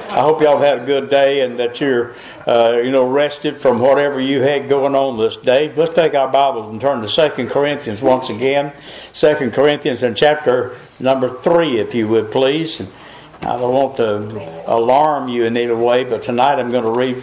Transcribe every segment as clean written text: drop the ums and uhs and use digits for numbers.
I hope y'all had a good day and that you're, rested from whatever you had going on this day. Let's take our Bibles and turn to 2 Corinthians once again. 2 Corinthians in chapter number 3, if you would please. I don't want to alarm you in either way, but tonight I'm going to read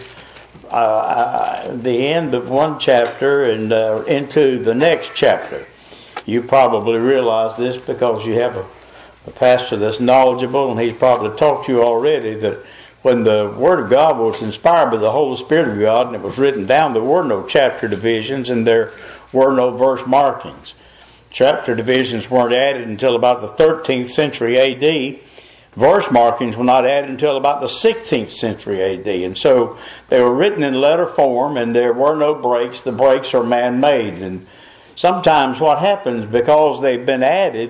the end of one chapter and into the next chapter. You probably realize this because you have a pastor that's knowledgeable, and he's probably taught you already that when the Word of God was inspired by the Holy Spirit of God and it was written down, there were no chapter divisions and there were no verse markings. Chapter divisions weren't added until about the 13th century A.D. Verse markings were not added until about the 16th century A.D. And so they were written in letter form and there were no breaks. The breaks are man-made. And sometimes what happens, because they've been added,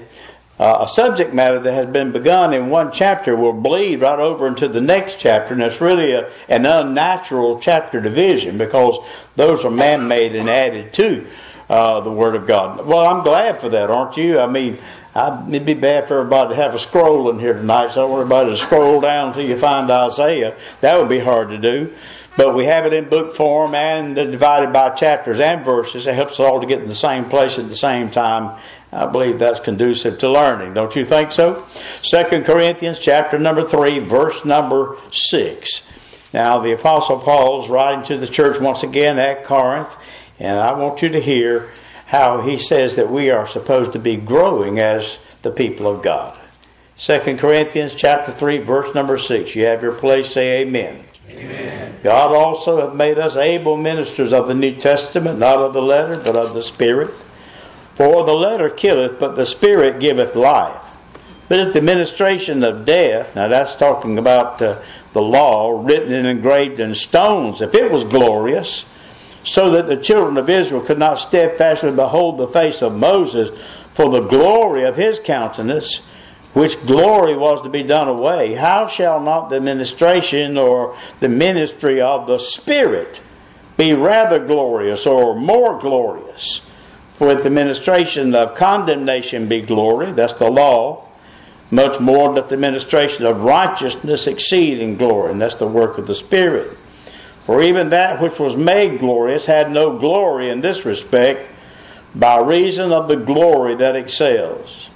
a subject matter that has been begun in one chapter will bleed right over into the next chapter, and it's really an unnatural chapter division because those are man-made and added to the Word of God. Well, I'm glad for that, aren't you? I mean, it'd be bad for everybody to have a scroll in here tonight, so I want everybody to scroll down until you find Isaiah. That would be hard to do. But we have it in book form and divided by chapters and verses. It helps us all to get in the same place at the same time. I believe that's conducive to learning. Don't you think so? 2 Corinthians chapter number 3, verse number 6. Now the Apostle Paul is writing to the church once again at Corinth, and I want you to hear how he says that we are supposed to be growing as the people of God. 2 Corinthians chapter 3, verse number 6. You have your place, say amen. Amen. God also hath made us able ministers of the New Testament, not of the letter, but of the Spirit. For the letter killeth, but the Spirit giveth life. But if the ministration of death, now that's talking about the law written and engraved in stones, if it was glorious, so that the children of Israel could not steadfastly behold the face of Moses for the glory of his countenance, which glory was to be done away, how shall not the ministration or the ministry of the Spirit be rather glorious or more glorious? For if the ministration of condemnation be glory, that's the law, much more doth the ministration of righteousness exceed in glory, and that's the work of the Spirit. For even that which was made glorious had no glory in this respect, by reason of the glory that excels.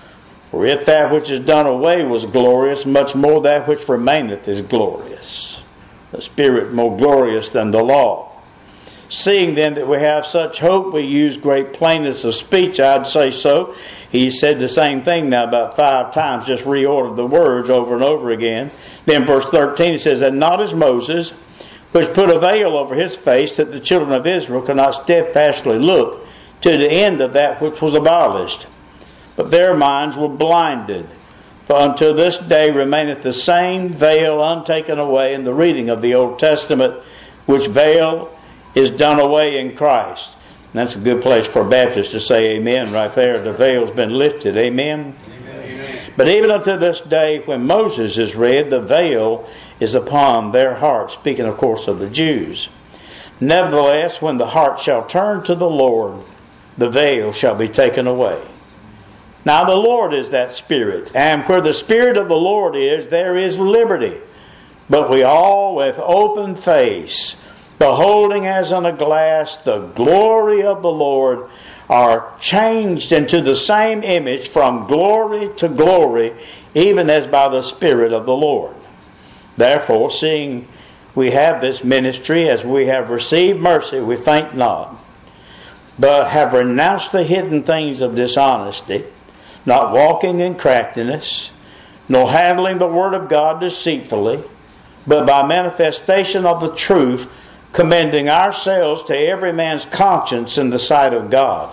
For if that which is done away was glorious, much more that which remaineth is glorious. The Spirit more glorious than the law. Seeing then that we have such hope, we use great plainness of speech, I'd say so. He said the same thing now about 5 times, just reordered the words over and over again. Then verse 13 it says, and not as Moses, which put a veil over his face, that the children of Israel could not steadfastly look to the end of that which was abolished. But their minds were blinded. For until this day remaineth the same veil untaken away in the reading of the Old Testament, which veil is done away in Christ. And that's a good place for Baptists to say amen right there. The veil's been lifted. Amen? Amen. But even unto this day when Moses is read, the veil is upon their hearts. Speaking, of course, of the Jews. Nevertheless, when the heart shall turn to the Lord, the veil shall be taken away. Now the Lord is that Spirit, and where the Spirit of the Lord is, there is liberty. But we all with open face, beholding as in a glass the glory of the Lord, are changed into the same image from glory to glory, even as by the Spirit of the Lord. Therefore, seeing we have this ministry, as we have received mercy, we faint not, but have renounced the hidden things of dishonesty, not walking in craftiness, nor handling the word of God deceitfully, but by manifestation of the truth, commending ourselves to every man's conscience in the sight of God.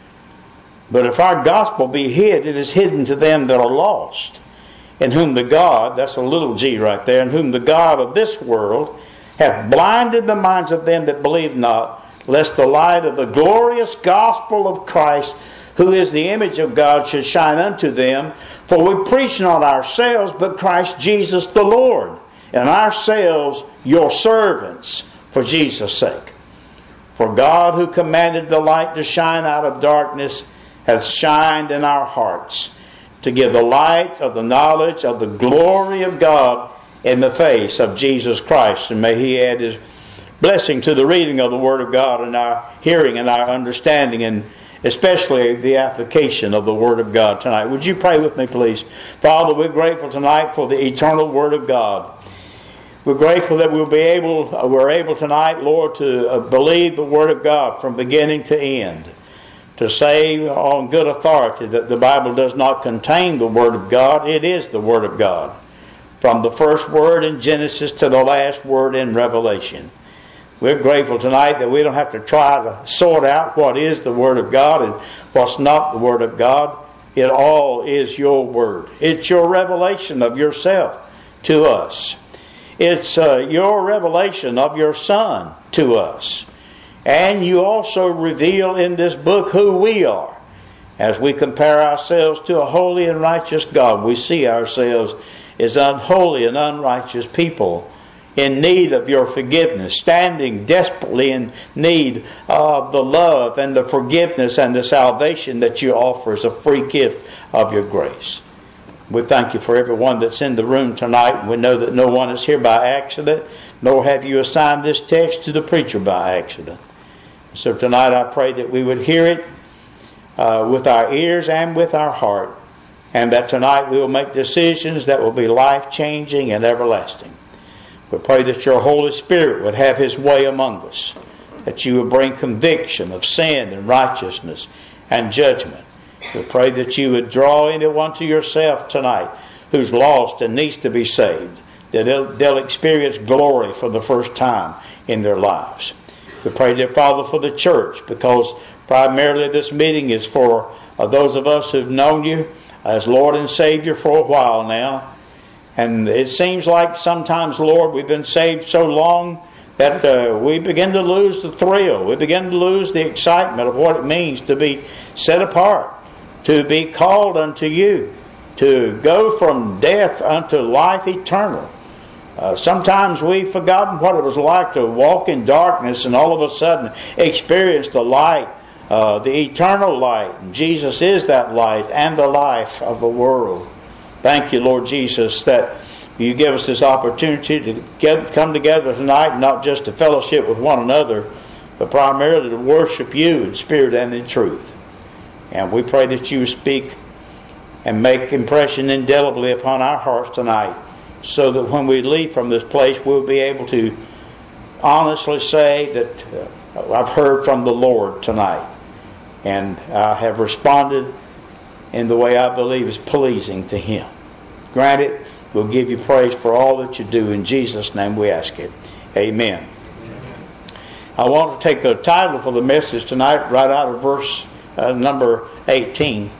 But if our gospel be hid, it is hidden to them that are lost, in whom the God, that's a little g right there, in whom the God of this world hath blinded the minds of them that believe not, lest the light of the glorious gospel of Christ, who is the image of God, should shine unto them. For we preach not ourselves, but Christ Jesus the Lord, and ourselves your servants for Jesus' sake. For God, who commanded the light to shine out of darkness, hath shined in our hearts, to give the light of the knowledge of the glory of God in the face of Jesus Christ. And may He add His blessing to the reading of the Word of God and our hearing and our understanding, and especially the application of the Word of God tonight. Would you pray with me, please? Father, we're grateful tonight for the eternal Word of God. We're grateful that we're able tonight, Lord, to believe the Word of God from beginning to end. To say on good authority that the Bible does not contain the Word of God. It is the Word of God. From the first word in Genesis to the last word in Revelation. We're grateful tonight that we don't have to try to sort out what is the Word of God and what's not the Word of God. It all is your Word. It's your revelation of yourself to us. It's your revelation of your Son to us. And you also reveal in this book who we are. As we compare ourselves to a holy and righteous God, we see ourselves as unholy and unrighteous people in need of your forgiveness, standing desperately in need of the love and the forgiveness and the salvation that you offer as a free gift of your grace. We thank you for everyone that's in the room tonight. We know that no one is here by accident, nor have you assigned this text to the preacher by accident. So tonight I pray that we would hear it with our ears and with our heart, and that tonight we will make decisions that will be life-changing and everlasting. We pray that your Holy Spirit would have His way among us, that you would bring conviction of sin and righteousness and judgment. We pray that you would draw anyone to yourself tonight who's lost and needs to be saved, that they'll experience glory for the first time in their lives. We pray, dear Father, for the church, because primarily this meeting is for those of us who've known you as Lord and Savior for a while now. And it seems like sometimes, Lord, we've been saved so long that we begin to lose the thrill. We begin to lose the excitement of what it means to be set apart, to be called unto you, to go from death unto life eternal. Sometimes we've forgotten what it was like to walk in darkness and all of a sudden experience the light, the eternal light. And Jesus is that light and the life of the world. Thank you, Lord Jesus, that you give us this opportunity to come together tonight, not just to fellowship with one another, but primarily to worship you in spirit and in truth. And we pray that you speak and make impression indelibly upon our hearts tonight, so that when we leave from this place, we'll be able to honestly say that I've heard from the Lord tonight, and I have responded in the way I believe is pleasing to Him. Grant it. We'll give you praise for all that you do. In Jesus' name we ask it. Amen. I want to take the title for the message tonight right out of verse number 18.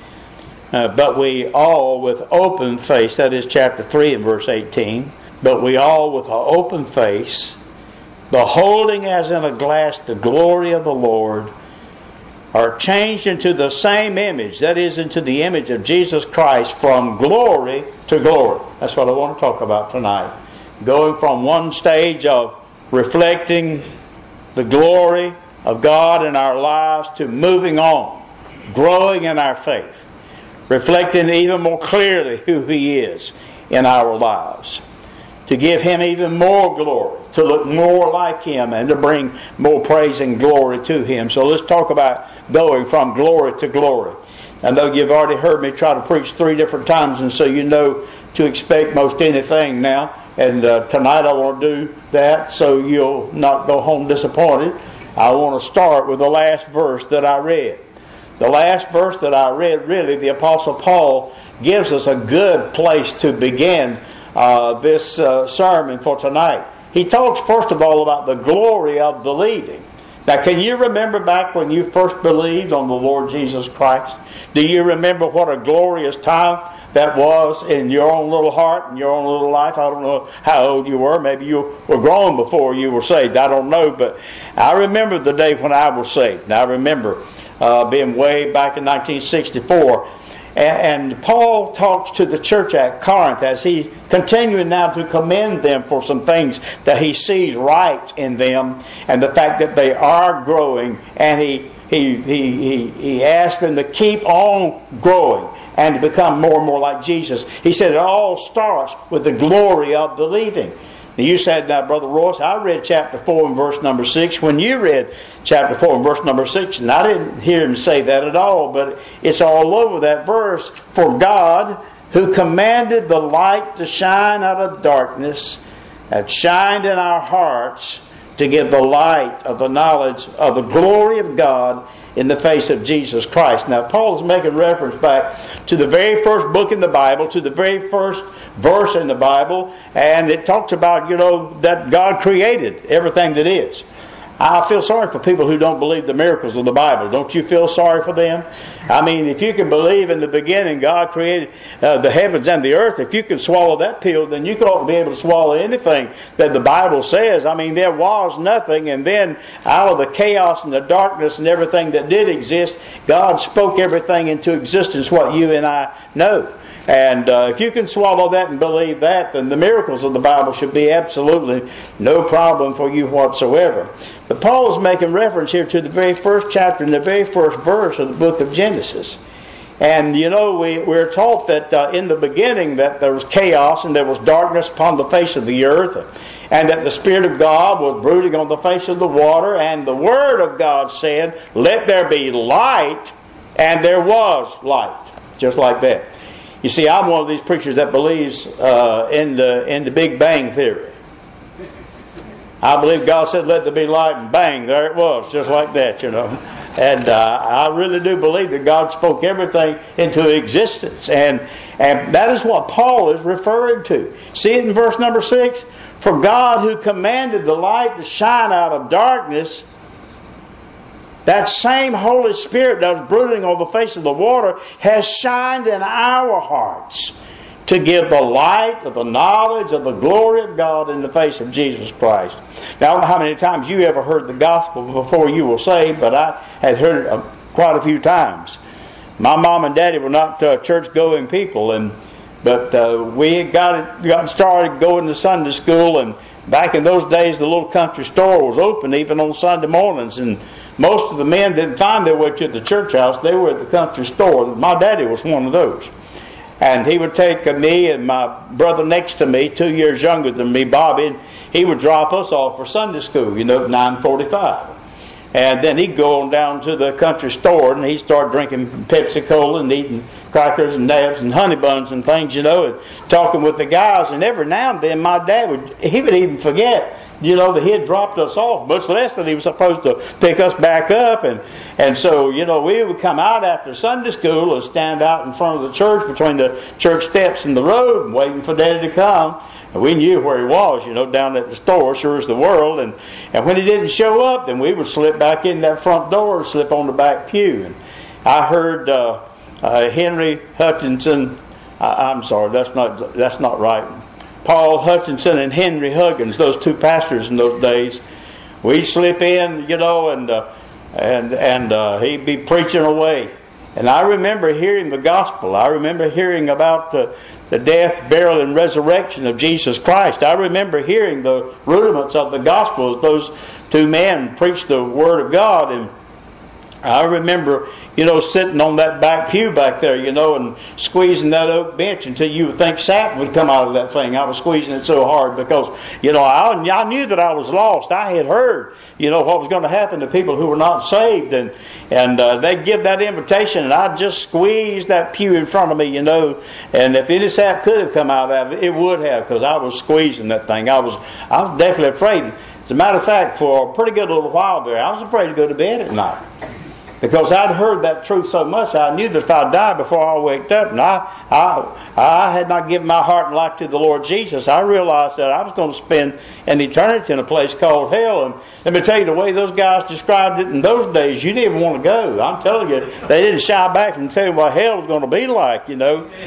But we all with open face, that is chapter 3 and verse 18, but we all with an open face, beholding as in a glass the glory of the Lord, are changed into the same image, that is, into the image of Jesus Christ, from glory to glory. That's what I want to talk about tonight. Going from one stage of reflecting the glory of God in our lives to moving on, growing in our faith, reflecting even more clearly who He is in our lives, to give Him even more glory, to look more like Him, and to bring more praise and glory to Him. So let's talk about going from glory to glory. I know you've already heard me try to preach 3 different times, and so you know to expect most anything now. And tonight I want to do that so you'll not go home disappointed. I want to start with the last verse that I read. The last verse that I read, really, the Apostle Paul gives us a good place to begin this sermon for tonight. He talks first of all about the glory of believing. Now, can you remember back when you first believed on the Lord Jesus Christ? Do you remember what a glorious time that was in your own little heart and your own little life? I don't know how old you were. Maybe you were grown before you were saved. I don't know. But I remember the day when I was saved. And I remember being way back in 1964. And Paul talks to the church at Corinth as he's continuing now to commend them for some things that he sees right in them and the fact that they are growing. And he he asked them to keep on growing and to become more and more like Jesus. He said it all starts with the glory of believing. Now you said, now Brother Royce, I read chapter 4 and verse number 6 when you read chapter 4 and verse number 6, and I didn't hear him say that at all, but it's all over that verse. For God, who commanded the light to shine out of darkness, hath shined in our hearts to give the light of the knowledge of the glory of God in the face of Jesus Christ. Now Paul is making reference back to the very first book in the Bible, to the very first verse in the Bible, and it talks about, that God created everything that is. I feel sorry for people who don't believe the miracles of the Bible. Don't you feel sorry for them? I mean, if you can believe in the beginning God created the heavens and the earth, if you can swallow that pill, then you ought to be able to swallow anything that the Bible says. I mean, there was nothing, and then out of the chaos and the darkness and everything that did exist, God spoke everything into existence, what you and I know. And if you can swallow that and believe that, then the miracles of the Bible should be absolutely no problem for you whatsoever. But Paul is making reference here to the very first chapter and the very first verse of the book of Genesis. And we're taught that in the beginning that there was chaos and there was darkness upon the face of the earth, and that the Spirit of God was brooding on the face of the water, and the Word of God said, "Let there be light," and there was light. Just like that. You see, I'm one of these preachers that believes in the Big Bang Theory. I believe God said, "Let there be light," and bang, there it was, just like that, And I really do believe that God spoke everything into existence. And that is what Paul is referring to. See it in verse number 6? For God, who commanded the light to shine out of darkness, that same Holy Spirit that was brooding on the face of the water has shined in our hearts to give the light of the knowledge of the glory of God in the face of Jesus Christ. Now, I don't know how many times you ever heard the gospel before you were saved, but I had heard it quite a few times. My mom and daddy were not church-going people, but we had got started going to Sunday school, and back in those days the little country store was open even on Sunday mornings, and most of the men didn't find their way to the church house. They were at the country store. My daddy was one of those. And he would take me and my brother next to me, 2 years younger than me, Bobby, and he would drop us off for Sunday school, at 9:45. And then he'd go on down to the country store and he'd start drinking Pepsi-Cola and eating crackers and nabs and honey buns and things, and talking with the guys. And every now and then my dad would even forget, that he had dropped us off, much less that he was supposed to pick us back up. And so, we would come out after Sunday school and stand out in front of the church between the church steps and the road waiting for Daddy to come. And we knew where he was, down at the store, sure as the world. And when he didn't show up, then we would slip back in that front door and slip on the back pew. And I heard Henry Hutchinson, I'm sorry, that's not right. Paul Hutchinson and Henry Huggins, those two pastors in those days, we'd slip in, and he'd be preaching away. And I remember hearing the gospel. I remember hearing about the death, burial, and resurrection of Jesus Christ. I remember hearing the rudiments of the gospel as those two men preached the Word of God. And I remember, sitting on that back pew back there, and squeezing that oak bench until you would think sap would come out of that thing. I was squeezing it so hard because, I knew that I was lost. I had heard, what was going to happen to people who were not saved. And they'd give that invitation and I'd just squeeze that pew in front of me, and if any sap could have come out of it, it would have, because I was squeezing that thing. I was definitely afraid. As a matter of fact, for a pretty good little while there, I was afraid to go to bed at night. Because I'd heard that truth so much, I knew that if I died before I waked up, and I had not given my heart and life to the Lord Jesus, I realized that I was going to spend an eternity in a place called hell. And let me tell you, the way those guys described it in those days, you didn't want to go. I'm telling you, they didn't shy back from telling you what hell was going to be like, And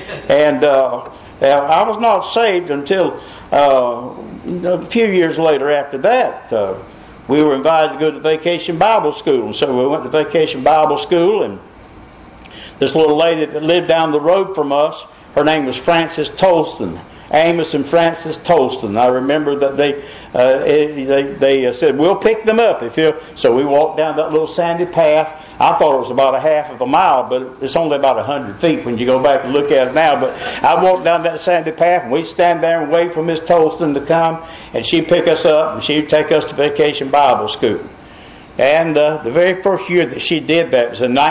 I was not saved until a few years later after that. We were invited to go to Vacation Bible School. And so we went to Vacation Bible School, and this little lady that lived down the road from us, her name was Frances Tolston. Amos and Francis Tolston. I remember that they said, we'll pick them up if you. So we walked down that little sandy path. I thought it was about a half of a mile, but it's only about 100 feet when you go back and look at it now. But I walked down that sandy path, and we'd stand there and wait for Miss Tolston to come, and she'd pick us up, and she'd take us to Vacation Bible School. And the very first year that she did that was in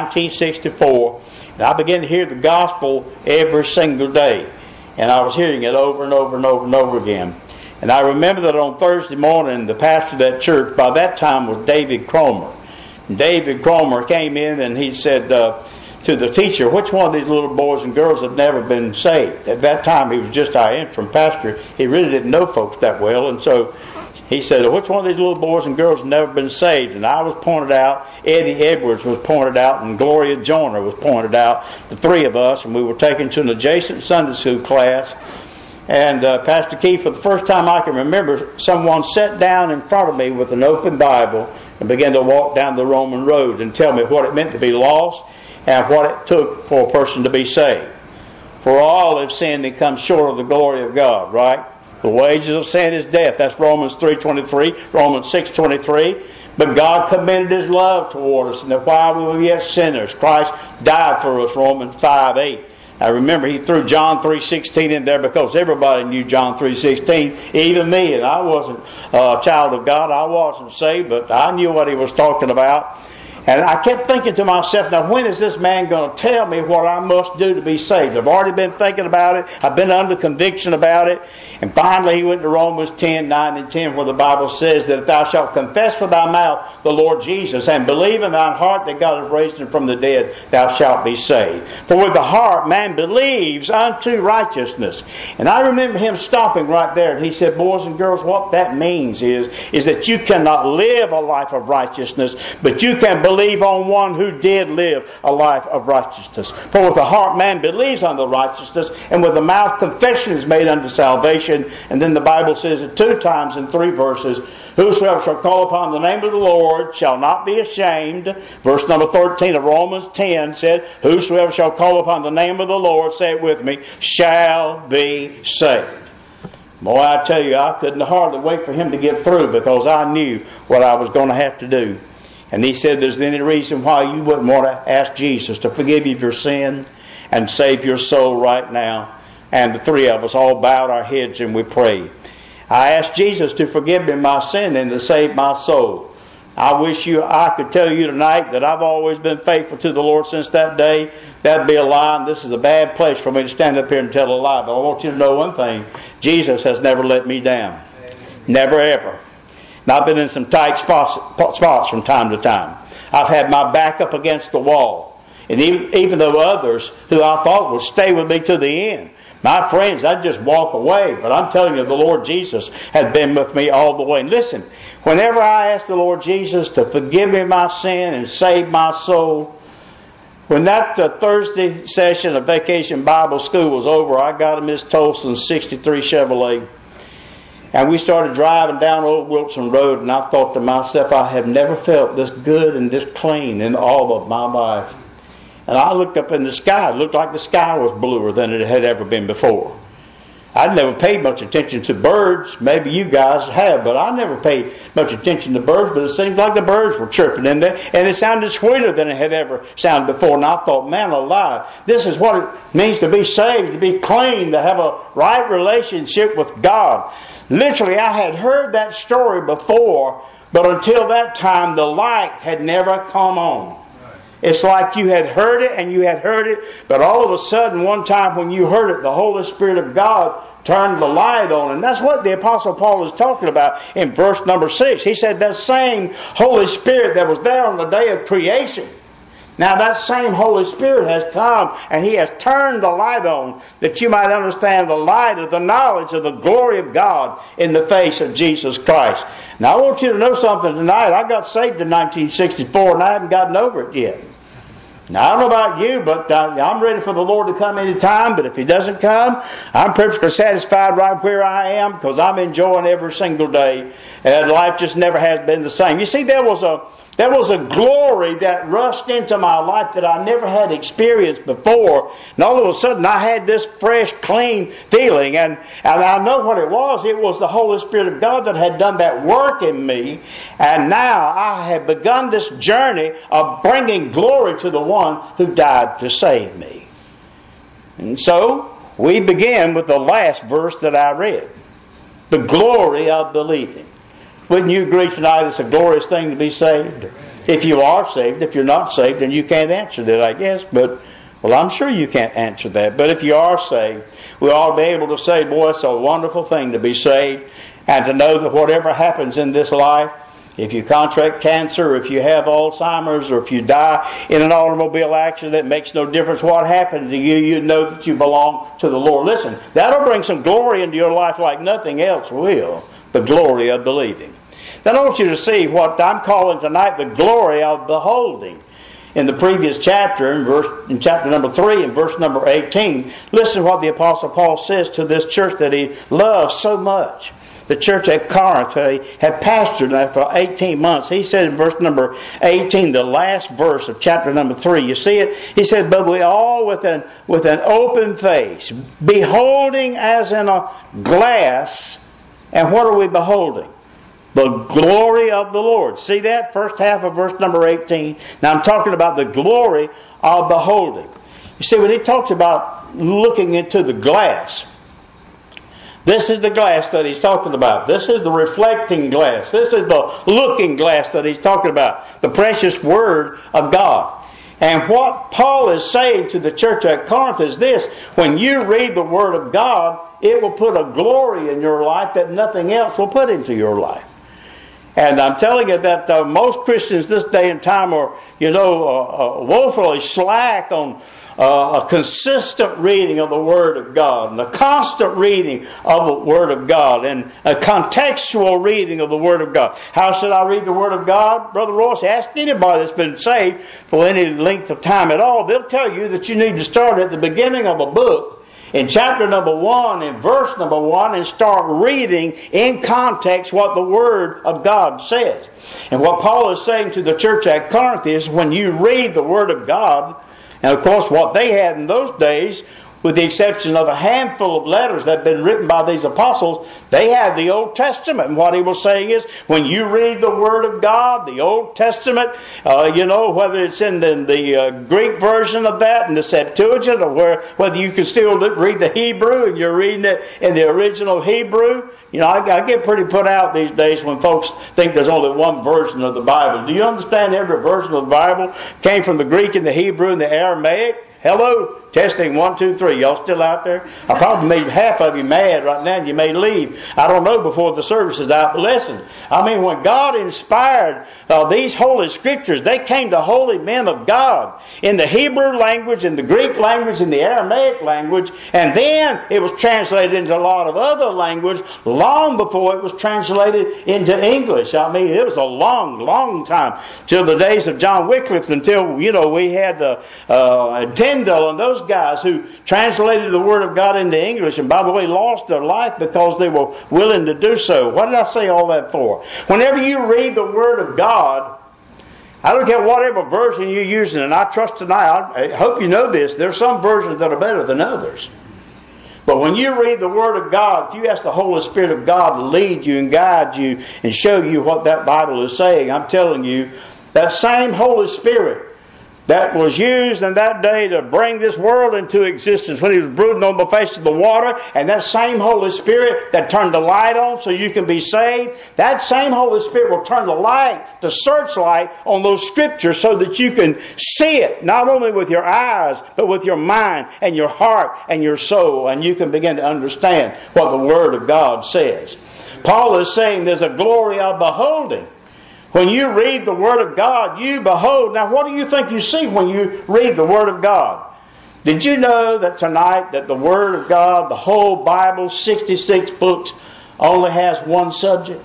1964, and I began to hear the gospel every single day. And I was hearing it over and over and over and over again. And I remember that on Thursday morning, the pastor of that church, by that time, was David Cromer. And David Cromer came in and he said to the teacher, which one of these little boys and girls have never been saved? At that time, he was just our interim pastor. He really didn't know folks that well. And so he said, which one of these little boys and girls have never been saved? And I was pointed out, Eddie Edwards was pointed out, and Gloria Joyner was pointed out, the three of us, and we were taken to an adjacent Sunday school class. And Pastor Keith, for the first time I can remember, someone sat down in front of me with an open Bible and began to walk down the Roman road and tell me what it meant to be lost and what it took for a person to be saved. For all have sinned and come short of the glory of God, right? The wages of sin is death. That's Romans 3:23, Romans 6:23. But God commended His love toward us, and that while we were yet sinners, Christ died for us, Romans 5:8. I remember he threw John 3:16 in there because everybody knew John 3:16, even me. And I wasn't a child of God. I wasn't saved, but I knew what he was talking about. And I kept thinking to myself, now when is this man going to tell me what I must do to be saved? I've already been thinking about it. I've been under conviction about it. And finally he went to Romans 10:9 and 10, where the Bible says that if thou shalt confess with thy mouth the Lord Jesus and believe in thine heart that God hath raised him from the dead, thou shalt be saved. For with the heart man believes unto righteousness. And I remember him stopping right there, and he said, boys and girls, what that means is that you cannot live a life of righteousness, but you can believe on one who did live a life of righteousness. For with the heart man believes unto righteousness, and with the mouth confession is made unto salvation. And then the Bible says it 2 times in 3 verses, whosoever shall call upon the name of the Lord shall not be ashamed. Verse number 13 of Romans 10 said, whosoever shall call upon the name of the Lord, say it with me, shall be saved. Boy, I tell you, I couldn't hardly wait for him to get through, because I knew what I was going to have to do. And he said, there's any reason why you wouldn't want to ask Jesus to forgive you of your sin and save your soul right now? And the 3 of us all bowed our heads and we prayed. I asked Jesus to forgive me my sin and to save my soul. I wish I could tell you tonight that I've always been faithful to the Lord since that day. That'd be a lie, and this is a bad place for me to stand up here and tell a lie. But I want you to know one thing. Jesus has never let me down. Never ever. And I've been in some tight spots from time to time. I've had my back up against the wall. And even though others who I thought would stay with me to the end, my friends, I'd just walk away. But I'm telling you, the Lord Jesus has been with me all the way. And listen, whenever I ask the Lord Jesus to forgive me my sin and save my soul, when that Thursday session of Vacation Bible School was over, I got a Miss Tolston's 63 Chevrolet. And we started driving down Old Wilson Road, and I thought to myself, I have never felt this good and this clean in all of my life. And I looked up in the sky. It looked like the sky was bluer than it had ever been before. I'd never paid much attention to birds. Maybe you guys have, but I never paid much attention to birds. But it seemed like the birds were chirping in there, and it sounded sweeter than it had ever sounded before. And I thought, man alive, this is what it means to be saved, to be clean, to have a right relationship with God. Literally, I had heard that story before, but until that time, the light had never come on. It's like you had heard it and you had heard it, but all of a sudden, one time when you heard it, the Holy Spirit of God turned the light on. And that's what the Apostle Paul is talking about in verse number 6. He said that same Holy Spirit that was there on the day of creation, now that same Holy Spirit has come and He has turned the light on, that you might understand the light of the knowledge of the glory of God in the face of Jesus Christ. Now I want you to know something tonight. I got saved in 1964 and I haven't gotten over it yet. Now I don't know about you, but I'm ready for the Lord to come any time. But if He doesn't come, I'm perfectly satisfied right where I am, because I'm enjoying every single day. And life just never has been the same. You see, there was There was a glory that rushed into my life that I never had experienced before. And all of a sudden I had this fresh, clean feeling. And I know what it was. It was the Holy Spirit of God that had done that work in me. And now I have begun this journey of bringing glory to the one who died to save me. And so we begin with the last verse that I read. The glory of believing. Wouldn't you agree tonight it's a glorious thing to be saved? If you are saved. If you're not saved, then you can't answer that, I guess. But, well, I'm sure you can't answer that. But if you are saved, we ought to be able to say, boy, it's a wonderful thing to be saved. And to know that whatever happens in this life, if you contract cancer, if you have Alzheimer's, or if you die in an automobile accident, it makes no difference what happened to you. You know that you belong to the Lord. Listen, that'll bring some glory into your life like nothing else will. The glory of believing. Then I want you to see what I'm calling tonight the glory of beholding. In the previous chapter, in chapter number 3 and verse number 18, listen to what the Apostle Paul says to this church that he loves so much. The church at Corinth, he had pastored that for 18 months. He said in verse number 18, the last verse of chapter number 3, you see it? He said, but we all with an open face, beholding as in a glass. And what are we beholding? The glory of the Lord. See that? First half of verse number 18. Now I'm talking about the glory of beholding. You see, when he talks about looking into the glass, this is the glass that he's talking about. This is the reflecting glass. This is the looking glass that he's talking about. The precious Word of God. And what Paul is saying to the church at Corinth is this: when you read the Word of God, it will put a glory in your life that nothing else will put into your life. And I'm telling you that most Christians this day and time are, woefully slack on a consistent reading of the Word of God, and a constant reading of the Word of God, and a contextual reading of the Word of God. How should I read the Word of God? Brother Royce, ask anybody that's been saved for any length of time at all. They'll tell you that you need to start at the beginning of a book, in chapter number 1, in verse number 1, and start reading in context what the Word of God says. And what Paul is saying to the church at Corinth is, when you read the Word of God, and of course what they had in those days, with the exception of a handful of letters that had been written by these apostles, they had the Old Testament. And what he was saying is, when you read the Word of God, the Old Testament, whether it's in the Greek version of that, and the Septuagint, or whether you can still read the Hebrew and you're reading it in the original Hebrew. I get pretty put out these days when folks think there's only one version of the Bible. Do you understand every version of the Bible came from the Greek and the Hebrew and the Aramaic? Hello? Testing 1, 2, 3. Y'all still out there? I probably made half of you mad right now and you may leave. I don't know before the service is out. But listen, when God inspired these holy scriptures, they came to holy men of God in the Hebrew language, in the Greek language, in the Aramaic language, and then it was translated into a lot of other language long before it was translated into English. It was a long, long time, till the days of John Wycliffe, until, we had Tyndale and those guys who translated the Word of God into English, and by the way, lost their life because they were willing to do so. What did I say all that for? Whenever you read the Word of God, I don't care whatever version you're using, and I trust tonight, I hope you know this, there's some versions that are better than others. But when you read the Word of God, if you ask the Holy Spirit of God to lead you and guide you and show you what that Bible is saying, I'm telling you, that same Holy Spirit that was used in that day to bring this world into existence when He was brooding on the face of the water, and that same Holy Spirit that turned the light on so you can be saved, that same Holy Spirit will turn the light, the searchlight on those scriptures so that you can see it, not only with your eyes, but with your mind and your heart and your soul, and you can begin to understand what the Word of God says. Paul is saying there's a glory of beholding. When you read the Word of God, you behold. Now, what do you think you see when you read the Word of God? Did you know that tonight that the Word of God, the whole Bible, 66 books, only has one subject?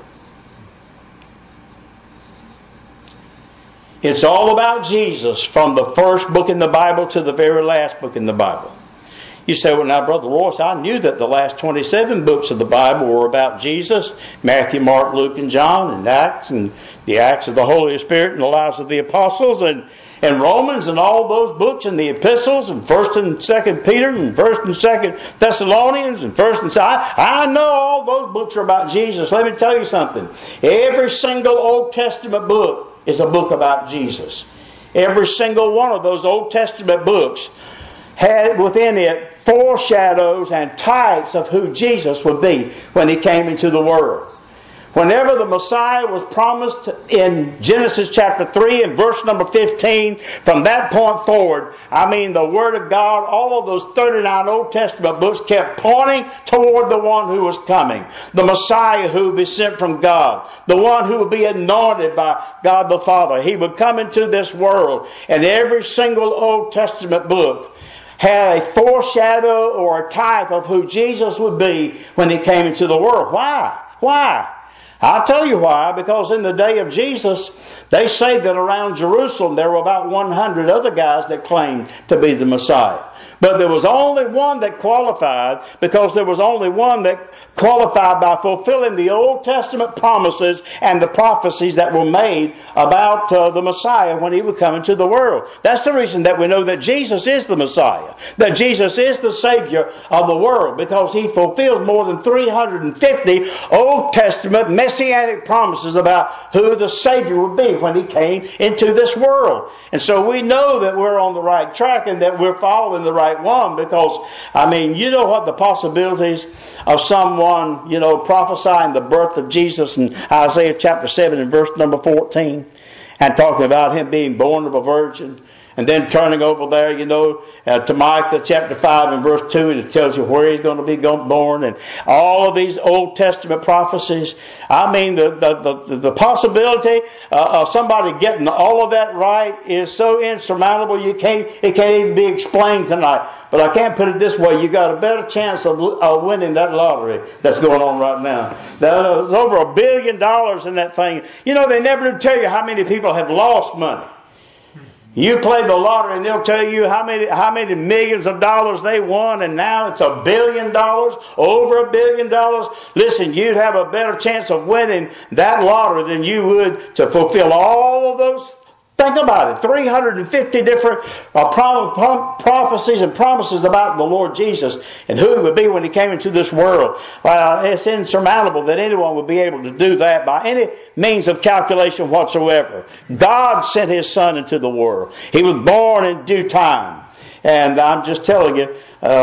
It's all about Jesus from the first book in the Bible to the very last book in the Bible. You say, well, now, Brother Royce, I knew that the last 27 books of the Bible were about Jesus. Matthew, Mark, Luke, and John, and Acts, and the Acts of the Holy Spirit, and the lives of the apostles, and Romans, and all those books, and the epistles, and 1st and 2nd Peter, and 1st and 2nd Thessalonians, and 1st and 2nd. I know all those books are about Jesus. Let me tell you something. Every single Old Testament book is a book about Jesus. Every single one of those Old Testament books had within it foreshadows and types of who Jesus would be when He came into the world. Whenever the Messiah was promised in Genesis chapter 3 and verse number 15, from that point forward, the Word of God, all of those 39 Old Testament books kept pointing toward the one who was coming. The Messiah who would be sent from God. The one who would be anointed by God the Father. He would come into this world. And every single Old Testament book had a foreshadow or a type of who Jesus would be when He came into the world. Why? Why? I'll tell you why. Because in the day of Jesus, they say that around Jerusalem there were about 100 other guys that claimed to be the Messiah. But there was only one that qualified, because there was only one that qualified by fulfilling the Old Testament promises and the prophecies that were made about the Messiah when He would come into the world. That's the reason that we know that Jesus is the Messiah, that Jesus is the Savior of the world, because He fulfills more than 350 Old Testament messianic promises about who the Savior would be when He came into this world. And so we know that we're on the right track and that we're following the right one, because, you know what the possibilities of someone, prophesying the birth of Jesus in Isaiah chapter 7 and verse number 14, and talking about Him being born of a virgin, and then turning over there, to Micah chapter 5 and verse 2, and it tells you where He's going to be born, and all of these Old Testament prophecies. The possibility of somebody getting all of that right is so insurmountable it can't even be explained tonight. But I can't put it this way: you got a better chance of winning that lottery that's going on right now. There's over $1 billion in that thing. They never do tell you how many people have lost money. You play the lottery and they'll tell you how many millions of dollars they won, and now it's $1 billion, over $1 billion. Listen, you'd have a better chance of winning that lottery than you would to fulfill all of those. Think about it. 350 different prophecies and promises about the Lord Jesus and who He would be when He came into this world. It's insurmountable that anyone would be able to do that by any means of calculation whatsoever. God sent His Son into the world. He was born in due time. And I'm just telling you,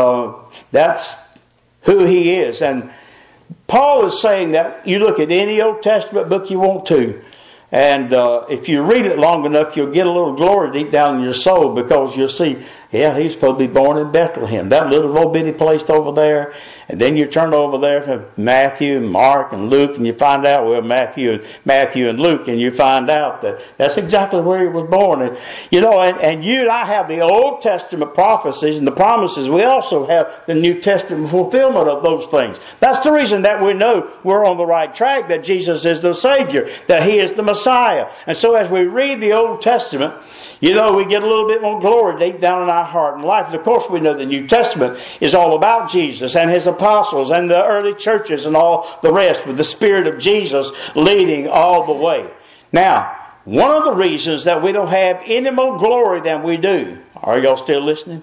that's who He is. And Paul is saying that you look at any Old Testament book you want to, and if you read it long enough, you'll get a little glory deep down in your soul, because you'll see, He's supposed to be born in Bethlehem, that little old bitty place over there. And then you turn over there to Matthew and Mark and Luke, and you find out, Matthew and Luke, and you find out that that's exactly where He was born. And you and I have the Old Testament prophecies and the promises. We also have the New Testament fulfillment of those things. That's the reason that we know we're on the right track, that Jesus is the Savior, that He is the Messiah. And so as we read the Old Testament, we get a little bit more glory deep down in our heart and life. And of course we know the New Testament is all about Jesus and His apostles and the early churches and all the rest, with the Spirit of Jesus leading all the way. Now, one of the reasons that we don't have any more glory than we do, are y'all still listening?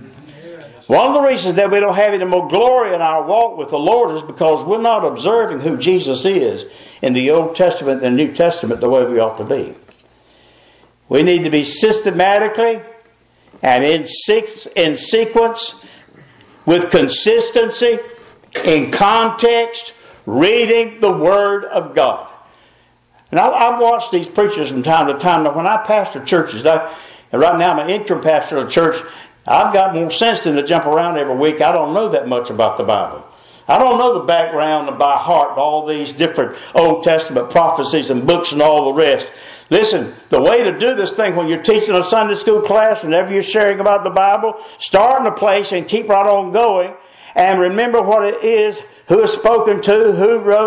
One of the reasons that we don't have any more glory in our walk with the Lord is because we're not observing who Jesus is in the Old Testament and the New Testament the way we ought to be. We need to be systematically and in sequence, with consistency, in context, reading the Word of God. And I've watched these preachers from time to time. Now, when I pastor churches, and right now I'm an interim pastor of a church, I've got more sense than to jump around every week. I don't know that much about the Bible. I don't know the background by heart, all these different Old Testament prophecies and books and all the rest. Listen, the way to do this thing when you're teaching a Sunday school class, whenever you're sharing about the Bible, start in a place and keep right on going, and remember what it is, who is spoken to, who wrote it,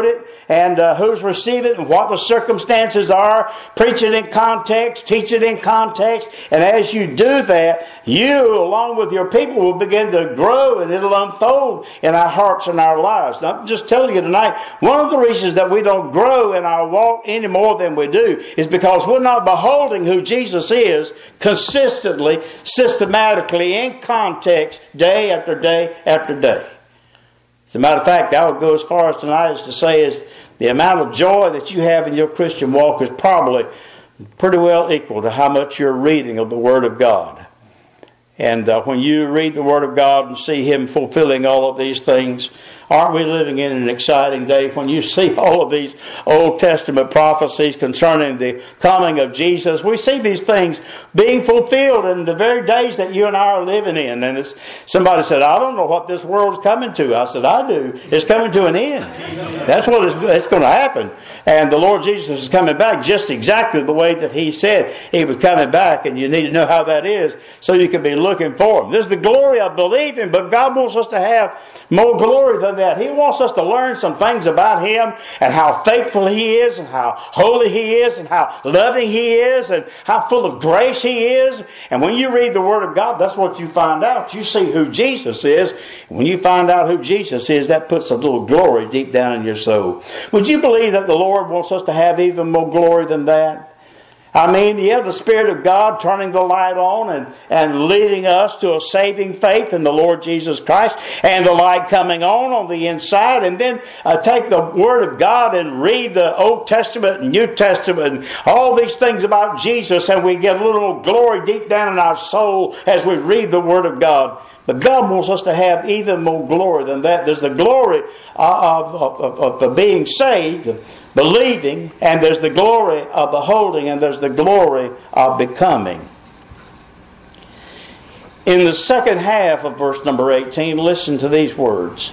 and who's receiving it and what the circumstances are. Preach it in context, teach it in context. And as you do that, you, along with your people, will begin to grow, and it'll unfold in our hearts and our lives. Now, I'm just telling you tonight, one of the reasons that we don't grow in our walk any more than we do is because we're not beholding who Jesus is consistently, systematically, in context, day after day after day. As a matter of fact, I would go as far as tonight as to say is the amount of joy that you have in your Christian walk is probably pretty well equal to how much you're reading of the Word of God. And when you read the Word of God and see Him fulfilling all of these things, aren't we living in an exciting day when you see all of these Old Testament prophecies concerning the coming of Jesus? We see these things being fulfilled in the very days that you and I are living in. And somebody said, I don't know what this world's coming to. I said, I do. It's coming to an end. That's what it's going to happen. And the Lord Jesus is coming back just exactly the way that He said He was coming back. And you need to know how that is so you can be looking for Him. This is the glory of believing, but God wants us to have more glory than that. He wants us to learn some things about Him and how faithful He is and how holy He is and how loving He is and how full of grace He is. And when you read the Word of God, that's what you find out. You see who Jesus is. And when you find out who Jesus is, that puts a little glory deep down in your soul. Would you believe that the Lord wants us to have even more glory than that? I mean, yeah, the Spirit of God turning the light on and leading us to a saving faith in the Lord Jesus Christ, and the light coming on the inside, and then take the Word of God and read the Old Testament and New Testament and all these things about Jesus, and we get a little glory deep down in our soul as we read the Word of God. But God wants us to have even more glory than that. There's the glory of being saved, believing, and there's the glory of beholding, and there's the glory of becoming. In the second half of verse number 18, listen to these words.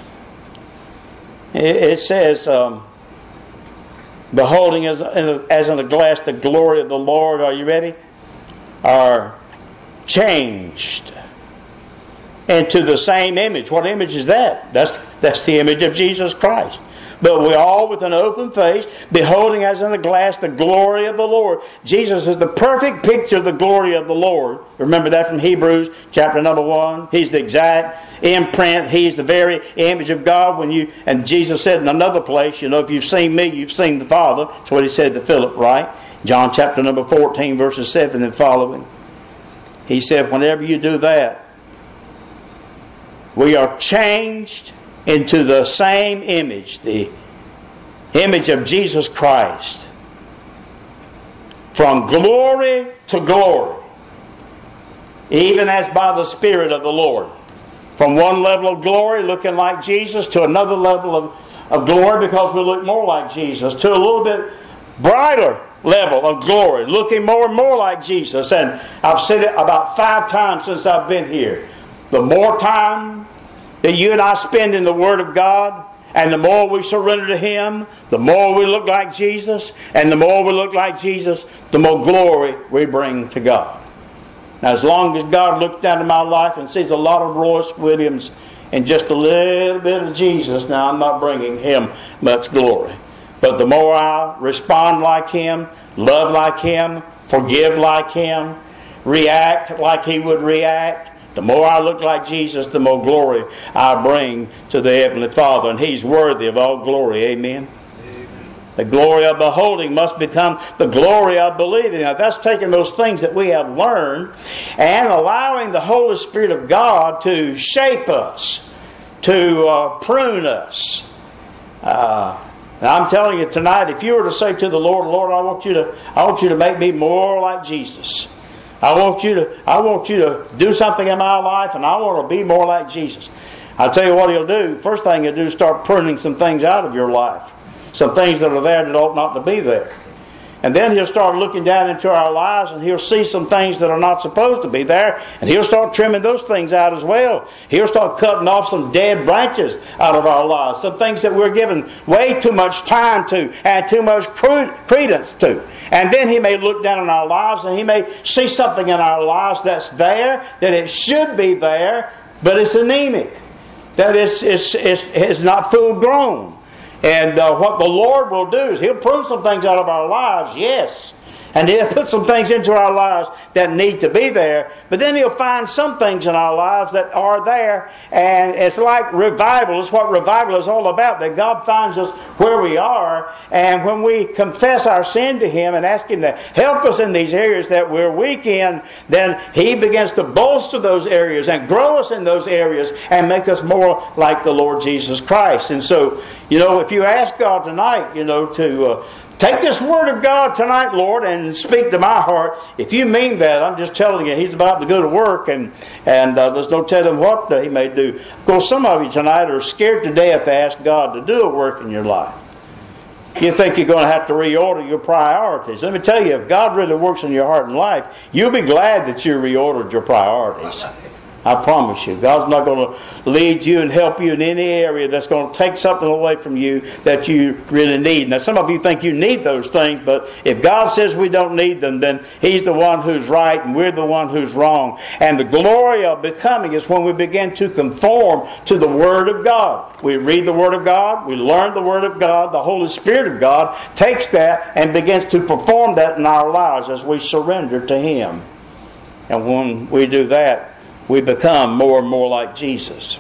It says, beholding as in a glass the glory of the Lord, are you ready? Are changed into the same image. What image is that? That's the image of Jesus Christ. But we all with an open face, beholding as in a glass the glory of the Lord. Jesus is the perfect picture of the glory of the Lord. Remember that from Hebrews chapter number 1. He's the exact imprint. He's the very image of God. And Jesus said in another place, if you've seen me, you've seen the Father. That's what He said to Philip, right? John chapter number 14, verses 7 and following. He said, whenever you do that, we are changed into the same image, the image of Jesus Christ. From glory to glory. Even as by the Spirit of the Lord. From one level of glory, looking like Jesus, to another level of glory, because we look more like Jesus, to a little bit brighter level of glory, looking more and more like Jesus. And I've said it about 5 times since I've been here. The more time that you and I spend in the Word of God, and the more we surrender to Him, the more we look like Jesus, and the more we look like Jesus, the more glory we bring to God. Now, as long as God looks down at my life and sees a lot of Royce Williams and just a little bit of Jesus, now I'm not bringing Him much glory. But the more I respond like Him, love like Him, forgive like Him, react like He would react, the more I look like Jesus, the more glory I bring to the Heavenly Father. And He's worthy of all glory. Amen? Amen. The glory of beholding must become the glory of believing. Now that's taking those things that we have learned and allowing the Holy Spirit of God to shape us, to prune us. Now I'm telling you tonight, if you were to say to the Lord, Lord, I want you to make me more like Jesus. I want you to do something in my life, and I want to be more like Jesus. I'll tell you what He'll do. First thing He'll do is start pruning some things out of your life. Some things that are there that ought not to be there. And then He'll start looking down into our lives, and He'll see some things that are not supposed to be there, and He'll start trimming those things out as well. He'll start cutting off some dead branches out of our lives. Some things that we're giving way too much time to and too much credence to. And then He may look down in our lives, and He may see something in our lives that's there, that it should be there, but it's anemic. That it's not full grown. And what the Lord will do is He'll prune some things out of our lives, yes. And He'll put some things into our lives that need to be there. But then He'll find some things in our lives that are there. And it's like revival. It's what revival is all about. That God finds us where we are. And when we confess our sin to Him and ask Him to help us in these areas that we're weak in, then He begins to bolster those areas and grow us in those areas and make us more like the Lord Jesus Christ. And so, if you ask God tonight, to take this Word of God tonight, Lord, and speak to my heart. If you mean that, I'm just telling you, He's about to go to work, and there's no telling what He may do. Of course, some of you tonight are scared to death to ask God to do a work in your life. You think you're going to have to reorder your priorities. Let me tell you, if God really works in your heart and life, you'll be glad that you reordered your priorities. I promise you. God's not going to lead you and help you in any area that's going to take something away from you that you really need. Now, some of you think you need those things, but if God says we don't need them, then He's the one who's right and we're the one who's wrong. And the glory of becoming is when we begin to conform to the Word of God. We read the Word of God, we learn the Word of God, the Holy Spirit of God takes that and begins to perform that in our lives as we surrender to Him. And when we do that, we become more and more like Jesus.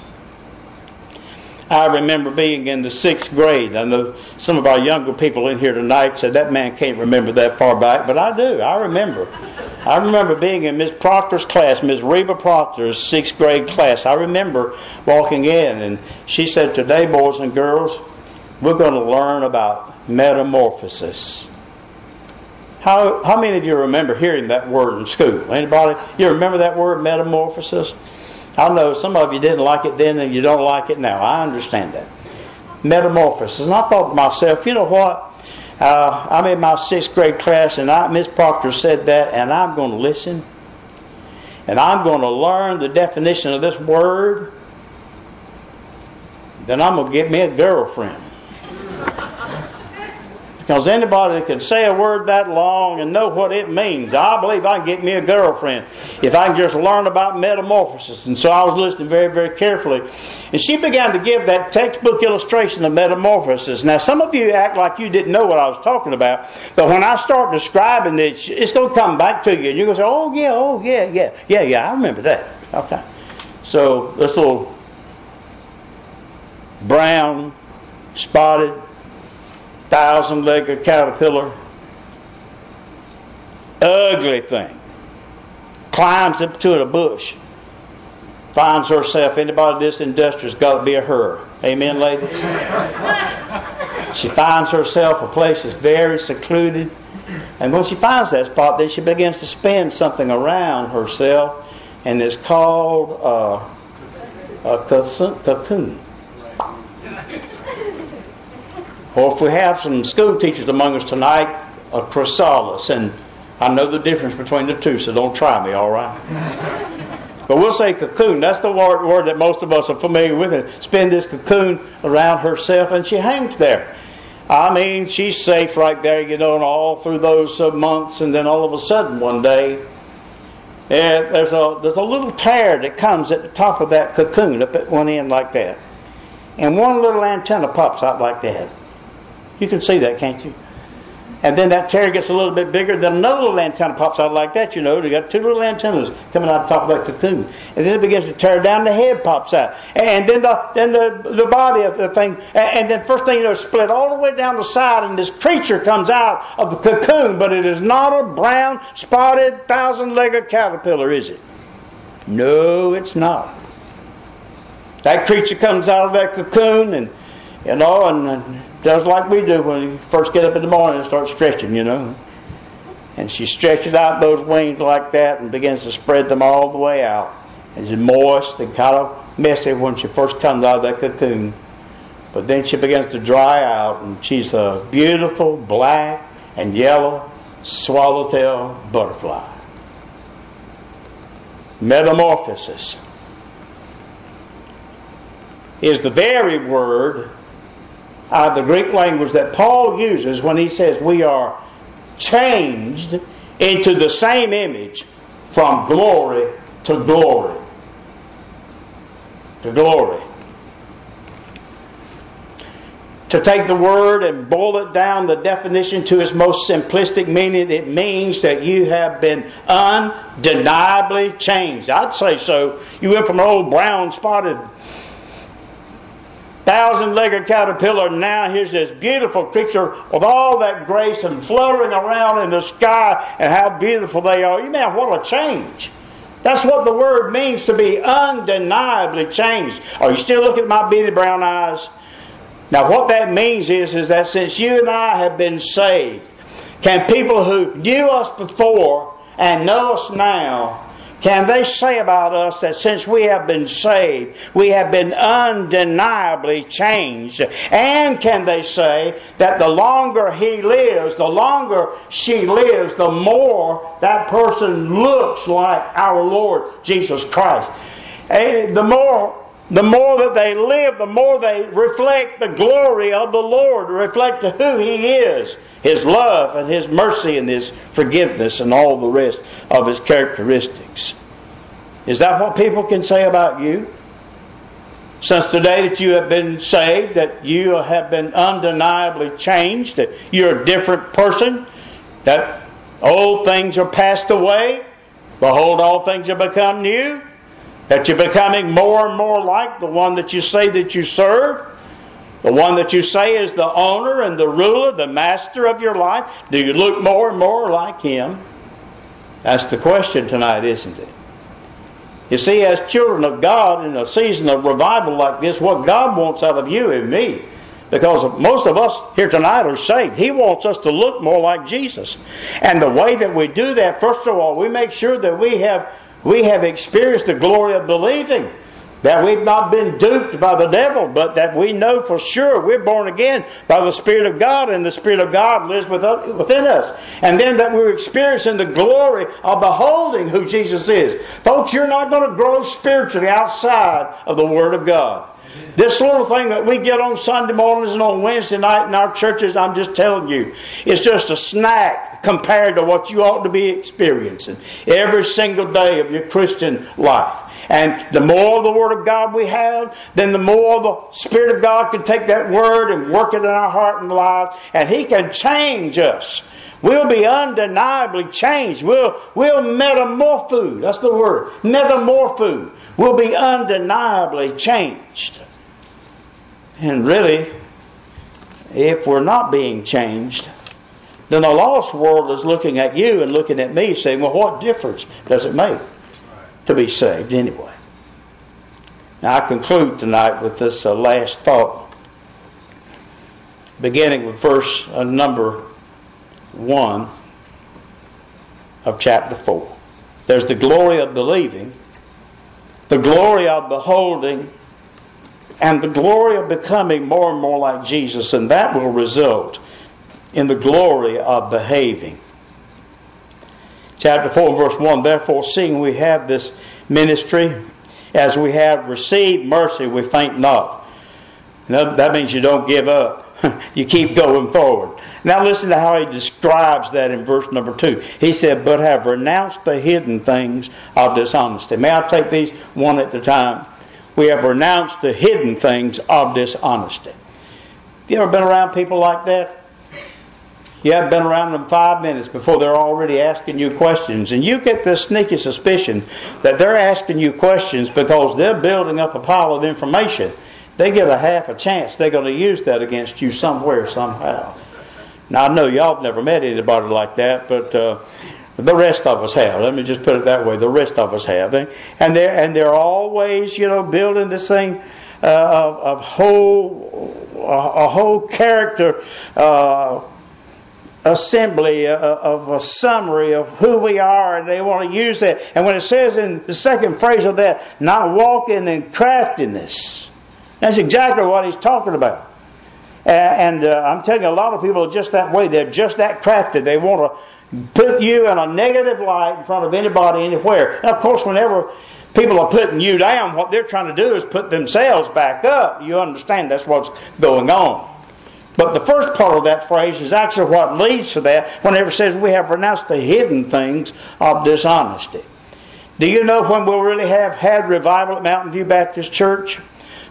I remember being in the 6th grade. I know some of our younger people in here tonight said that man can't remember that far back, but I do. I remember. I remember being in Miss Proctor's class, Miss Reba Proctor's 6th grade class. I remember walking in and she said, "Today, boys and girls, we're going to learn about metamorphosis." How many of you remember hearing that word in school? Anybody? You remember that word, metamorphosis? I know some of you didn't like it then and you don't like it now. I understand that. Metamorphosis. And I thought to myself, you know what? I'm in my 6th grade class and Miss Proctor said that, and I'm going to listen. And I'm going to learn the definition of this word. Then I'm going to get me a girlfriend. Because anybody that can say a word that long and know what it means, I believe I can get me a girlfriend if I can just learn about metamorphosis. And so I was listening very, very carefully. And she began to give that textbook illustration of metamorphosis. Now, some of you act like you didn't know what I was talking about. But when I start describing it, it's going to come back to you. And you're going to say, oh, yeah, I remember that. Okay. So this little brown, spotted, 1,000-legged caterpillar, ugly thing, climbs up to a bush, finds herself. Anybody this industrious got to be a her. Amen, ladies? She finds herself a place that's very secluded, and when she finds that spot, then she begins to spin something around herself, and it's called a cocoon. Or if we have some school teachers among us tonight, a chrysalis. And I know the difference between the two, so don't try me, all right? But we'll say cocoon. That's the word that most of us are familiar with. And spin this cocoon around herself, and she hangs there. I mean, she's safe right there, and all through those months. And then all of a sudden one day, there's a little tear that comes at the top of that cocoon, up at one end like that. And one little antenna pops out like that. You can see that, can't you? And then that tear gets a little bit bigger. Then another little antenna pops out like that, They got 2 little antennas coming out the top of that cocoon. And then it begins to tear down. The head pops out. And then the body of the thing. And then first thing it's split all the way down the side. And this creature comes out of the cocoon. But it is not a brown, spotted, 1,000-legged caterpillar, is it? No, it's not. That creature comes out of that cocoon and does like we do when you first get up in the morning and start stretching, And she stretches out those wings like that and begins to spread them all the way out. And she's moist and kind of messy when she first comes out of that cocoon. But then she begins to dry out, and she's a beautiful black and yellow swallowtail butterfly. Metamorphosis is the very word out of the Greek language that Paul uses when he says we are changed into the same image from glory to glory. To glory. To take the word and boil it down, the definition to its most simplistic meaning, it means that you have been undeniably changed. I'd say so. You went from an old brown spotted 1,000-legged caterpillar, and now here's this beautiful creature with all that grace and fluttering around in the sky, and how beautiful they are. You man, what a change. That's what the word means, to be undeniably changed. Are you still looking at my beady brown eyes? Now what that means is that since you and I have been saved, can people who knew us before and know us now, can they say about us that since we have been saved, we have been undeniably changed? And can they say that the longer he lives, the longer she lives, the more that person looks like our Lord Jesus Christ? And the more that they live, the more they reflect the glory of the Lord, reflect who He is, His love and His mercy and His forgiveness and all the rest of His characteristics. Is that what people can say about you? Since the day that you have been saved, that you have been undeniably changed, that you're a different person, that old things are passed away, behold, all things have become new, that you're becoming more and more like the one that you say that you serve, the one that you say is the owner and the ruler, the master of your life. Do you look more and more like Him? That's the question tonight, isn't it? You see, as children of God in a season of revival like this, what God wants out of you and me, because most of us here tonight are saved, He wants us to look more like Jesus. And the way that we do that, first of all, we make sure that we have experienced the glory of believing, that we've not been duped by the devil, but that we know for sure we're born again by the Spirit of God, and the Spirit of God lives within us. And then that we're experiencing the glory of beholding who Jesus is. Folks, you're not going to grow spiritually outside of the Word of God. This little thing that we get on Sunday mornings and on Wednesday night in our churches, I'm just telling you, it's just a snack compared to what you ought to be experiencing every single day of your Christian life. And the more of the Word of God we have, then the more the Spirit of God can take that Word and work it in our heart and life, and He can change us. We'll be undeniably changed. We'll metamorpho. That's the word. Metamorpho. We'll be undeniably changed. And really, if we're not being changed, then the lost world is looking at you and looking at me saying, well, what difference does it make to be saved anyway? Now I conclude tonight with this last thought, beginning with verse number 1 of chapter 4. There's the glory of believing, the glory of beholding, and the glory of becoming more and more like Jesus, and that will result in the glory of behaving. Chapter 4 verse 1, therefore seeing we have this ministry, as we have received mercy, we faint not. Now, that means you don't give up. You keep going forward. Now listen to how he describes that in verse number 2. He said, but have renounced the hidden things of dishonesty. May I take these one at a time? We have renounced the hidden things of dishonesty. You ever been around people like that? You haven't been around them 5 minutes before they're already asking you questions. And you get this sneaky suspicion that they're asking you questions because they're building up a pile of information. They get a half a chance they're going to use that against you somewhere, somehow. Now, I know y'all have never met anybody like that, but the rest of us have. Let me just put it that way. The rest of us have. And they're always, building this thing of a whole character assembly of a summary of who we are, and they want to use that. And when it says in the second phrase of that, not walking in craftiness, that's exactly what he's talking about. And I'm telling you, a lot of people are just that way. They're just that crafty. They want to put you in a negative light in front of anybody, anywhere. And of course, whenever people are putting you down, what they're trying to do is put themselves back up. You understand that's what's going on. But the first part of that phrase is actually what leads to that whenever it says we have renounced the hidden things of dishonesty. Do you know when we'll really have had revival at Mountain View Baptist Church?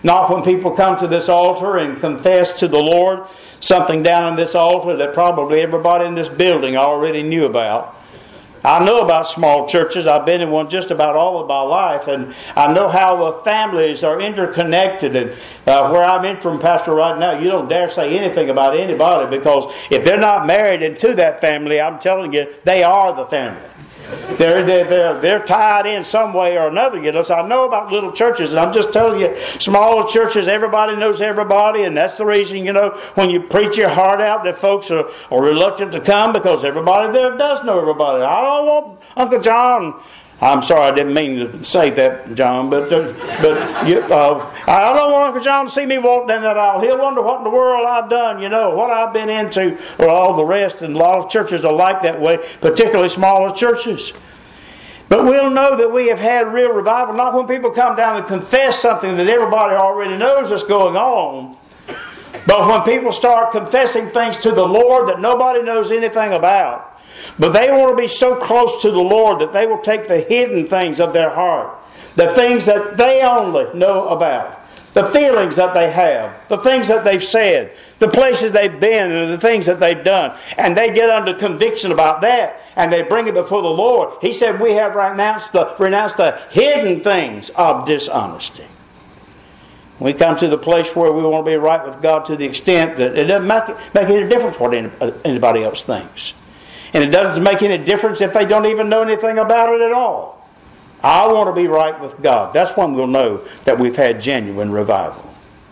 Not when people come to this altar and confess to the Lord something down on this altar that probably everybody in this building already knew about. I know about small churches. I've been in one just about all of my life, and I know how the families are interconnected. And where I'm interim pastor right now, you don't dare say anything about anybody, because if they're not married into that family, I'm telling you, they are the family. They're tied in some way or another. You know, so I know about little churches, and I'm just telling you, smaller churches, everybody knows everybody, and that's the reason, you know, when you preach your heart out, that folks are reluctant to come, because everybody there does know everybody. I don't want Uncle John. I'm sorry, I didn't mean to say that, John, but I don't want Uncle John to see me walk down that aisle. He'll wonder what in the world I've done, you know, what I've been into, or all the rest. And a lot of churches are like that way, particularly smaller churches. But we'll know that we have had real revival, not when people come down and confess something that everybody already knows is going on, but when people start confessing things to the Lord that nobody knows anything about. But they want to be so close to the Lord that they will take the hidden things of their heart, the things that they only know about, the feelings that they have, the things that they've said, the places they've been, and the things that they've done, and they get under conviction about that, and they bring it before the Lord. He said we have renounced the hidden things of dishonesty. We come to the place where we want to be right with God to the extent that it doesn't make any difference what anybody else thinks. And it doesn't make any difference if they don't even know anything about it at all. I want to be right with God. That's when we'll know that we've had genuine revival.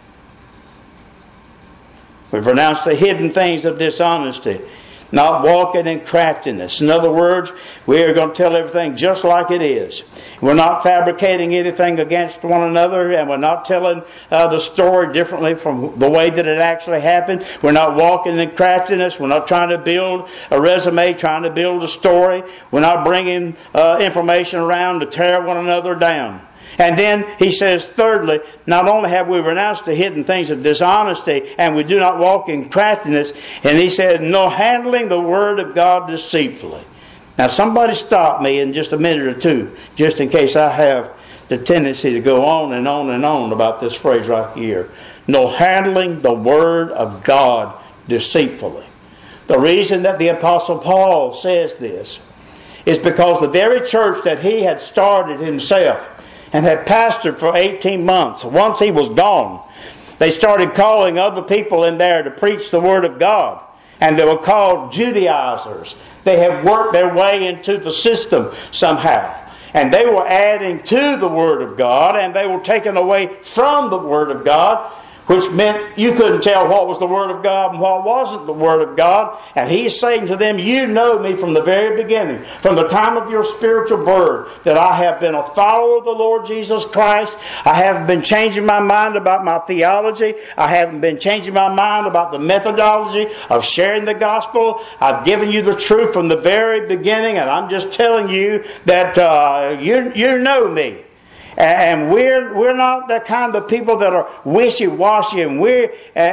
We've renounced the hidden things of dishonesty, not walking in craftiness. In other words, we are going to tell everything just like it is. We're not fabricating anything against one another, and we're not telling the story differently from the way that it actually happened. We're not walking in craftiness. We're not trying to build a resume, trying to build a story. We're not bringing information around to tear one another down. And then he says, thirdly, not only have we renounced the hidden things of dishonesty, and we do not walk in craftiness, and he said, no handling the word of God deceitfully. Now somebody stop me in just a minute or two, just in case I have the tendency to go on and on and on about this phrase right here. No handling the word of God deceitfully. The reason that the Apostle Paul says this is because the very church that he had started himself and had pastored for 18 months, once he was gone, they started calling other people in there to preach the Word of God. And they were called Judaizers. They had worked their way into the system somehow. And they were adding to the Word of God, and they were taking away from the Word of God, which meant you couldn't tell what was the Word of God and what wasn't the Word of God. And he's saying to them, you know me from the very beginning, from the time of your spiritual birth, that I have been a follower of the Lord Jesus Christ. I haven't been changing my mind about my theology. I haven't been changing my mind about the methodology of sharing the gospel. I've given you the truth from the very beginning, and I'm just telling you that you know me. And we're not the kind of people that are wishy-washy, and we're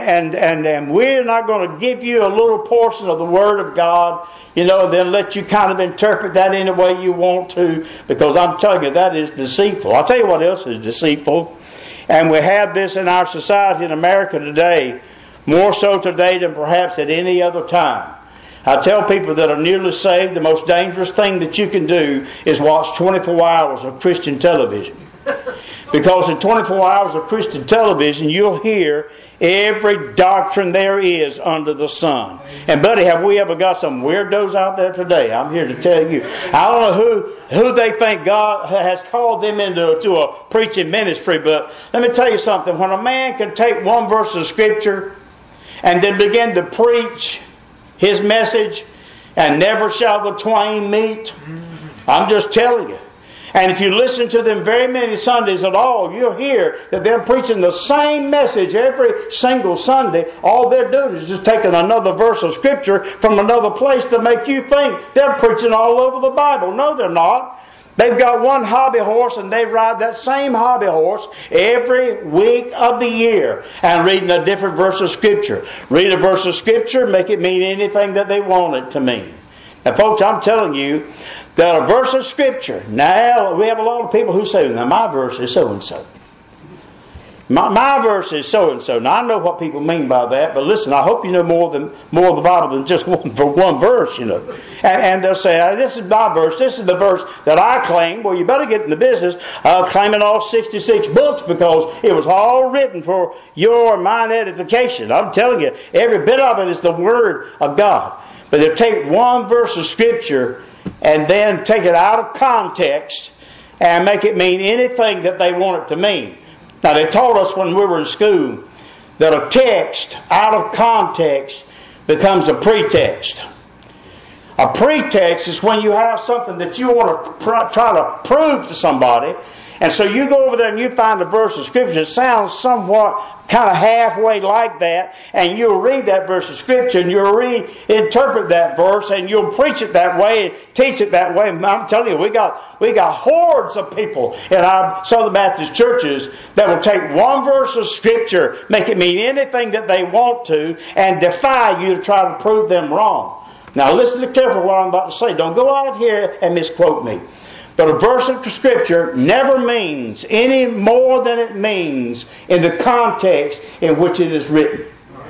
not going to give you a little portion of the Word of God, and then let you kind of interpret that any way you want to, because I'm telling you that is deceitful. I'll tell you what else is deceitful, and we have this in our society in America today, more so today than perhaps at any other time. I tell people that are newly saved, the most dangerous thing that you can do is watch 24 hours of Christian television. Because in 24 hours of Christian television, you'll hear every doctrine there is under the sun. And buddy, have we ever got some weirdos out there today? I'm here to tell you. I don't know who they think God has called them into a preaching ministry, but let me tell you something. When a man can take one verse of Scripture and then begin to preach his message, and never shall the twain meet, I'm just telling you. And if you listen to them very many Sundays at all, you'll hear that they're preaching the same message every single Sunday. All they're doing is just taking another verse of Scripture from another place to make you think they're preaching all over the Bible. No, they're not. They've got one hobby horse, and they ride that same hobby horse every week of the year and reading a different verse of Scripture. Read a verse of Scripture, make it mean anything that they want it to mean. Now, folks, I'm telling you that a verse of Scripture, now we have a lot of people who say, now my verse is so-and-so. My verse is so and so. Now I know what people mean by that, but listen, I hope you know more of the Bible than just one verse, And they'll say, "This is my verse. This is the verse that I claim." Well, you better get in the business of claiming all 66 books, because it was all written for your and mine edification. I'm telling you, every bit of it is the Word of God. But they'll take one verse of Scripture and then take it out of context and make it mean anything that they want it to mean. Now, they taught us when we were in school that a text out of context becomes a pretext. A pretext is when you have something that you want to try to prove to somebody, and so you go over there and you find a verse of Scripture that sounds somewhat kind of halfway like that, and you'll read that verse of Scripture and you'll reinterpret that verse and you'll preach it that way, teach it that way. And I'm telling you, we got hordes of people in our Southern Baptist churches that will take one verse of Scripture, make it mean anything that they want to, and defy you to try to prove them wrong. Now listen to carefully what I'm about to say. Don't go out here and misquote me. But a verse of Scripture never means any more than it means in the context in which it is written.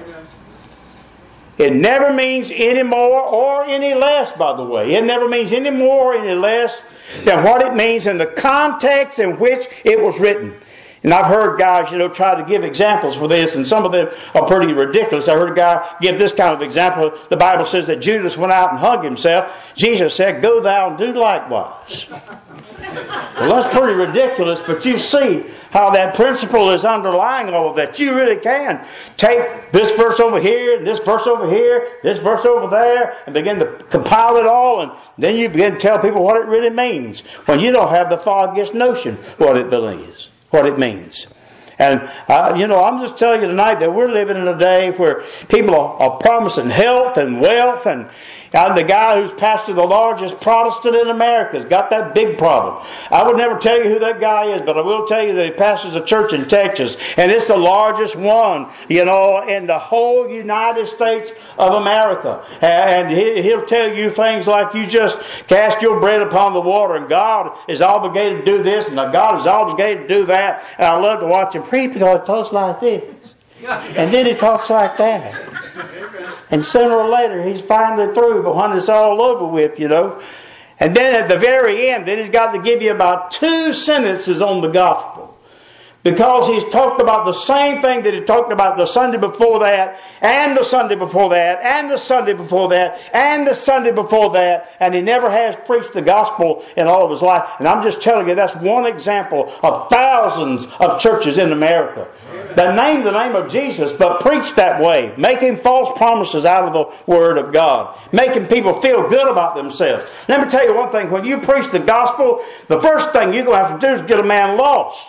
It never means any more or any less, by the way. It never means any more or any less than what it means in the context in which it was written. And I've heard guys, try to give examples for this, and some of them are pretty ridiculous. I heard a guy give this kind of example. The Bible says that Judas went out and hung himself. Jesus said, "Go thou and do likewise." Well, that's pretty ridiculous, but you see how that principle is underlying all of that. You really can take this verse over here, and this verse over here, this verse over there, and begin to compile it all, and then you begin to tell people what it really means, when you don't have the foggiest notion what it means. And, I'm just telling you tonight that we're living in a day where people are promising health and wealth, and the guy who's pastor the largest Protestant in America has got that big problem. I would never tell you who that guy is, but I will tell you that he pastors a church in Texas, and it's the largest one, in the whole United States of America. And he'll tell you things like, you just cast your bread upon the water, and God is obligated to do this, and God is obligated to do that. And I love to watch him preach because he talks like this. And then he talks like that. And sooner or later, he's finally through, but when it's all over with, And then at the very end, then he's got to give you about 2 sentences on the gospel. Because he's talked about the same thing that he talked about the Sunday before that, and the Sunday before that, and the Sunday before that, and the Sunday before that, and he never has preached the gospel in all of his life. And I'm just telling you, that's one example of thousands of churches in America that name the name of Jesus, but preach that way, making false promises out of the Word of God, making people feel good about themselves. Let me tell you one thing, when you preach the gospel, the first thing you're going to have to do is get a man lost.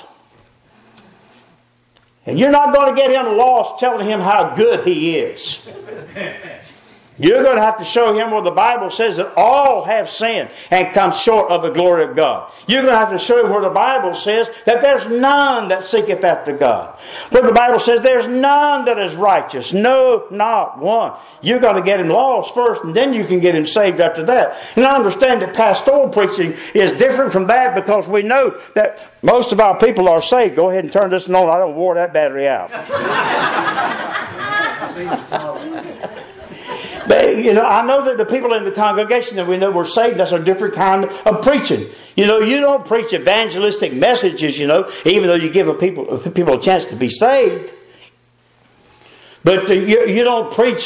And you're not going to get him lost telling him how good he is. You're going to have to show him where the Bible says that all have sinned and come short of the glory of God. You're going to have to show him where the Bible says that there's none that seeketh after God. Where the Bible says there's none that is righteous. No, not one. You're going to get him lost first, and then you can get him saved after that. And I understand that pastoral preaching is different from that, because we know that most of our people are saved. Go ahead and turn this on. I don't wore that battery out. I know that the people in the congregation that we know were saved, that's a different kind of preaching. You don't preach evangelistic messages, even though you give people a chance to be saved. But you don't preach,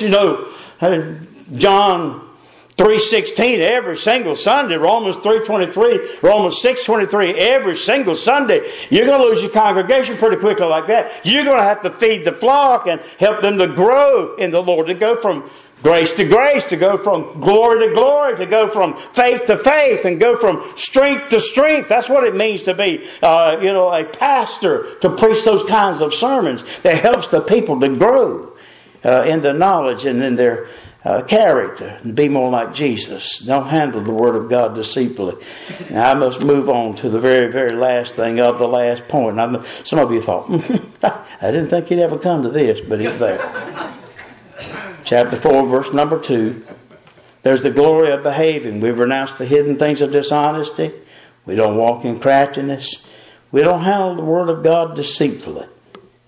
John 3:16 every single Sunday, Romans 3:23, Romans 6:23 every single Sunday. You're going to lose your congregation pretty quickly like that. You're going to have to feed the flock and help them to grow in the Lord, to go from grace to grace, to go from glory to glory, to go from faith to faith, and go from strength to strength. That's what it means to be, a pastor, to preach those kinds of sermons that helps the people to grow in the knowledge and in their character, and be more like Jesus. Don't handle the Word of God deceitfully. Now I must move on to the very, very last thing of the last point. Some of you thought, I didn't think he'd ever come to this, but it's there. Chapter 4, verse number 2. There's the glory of behaving. We've renounced the hidden things of dishonesty. We don't walk in craftiness. We don't handle the Word of God deceitfully.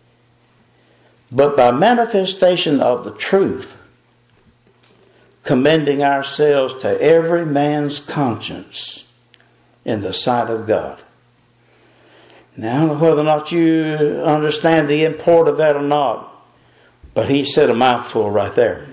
But by manifestation of the truth, commending ourselves to every man's conscience in the sight of God. Now, I don't know whether or not you understand the import of that or not, but he said a mouthful right there.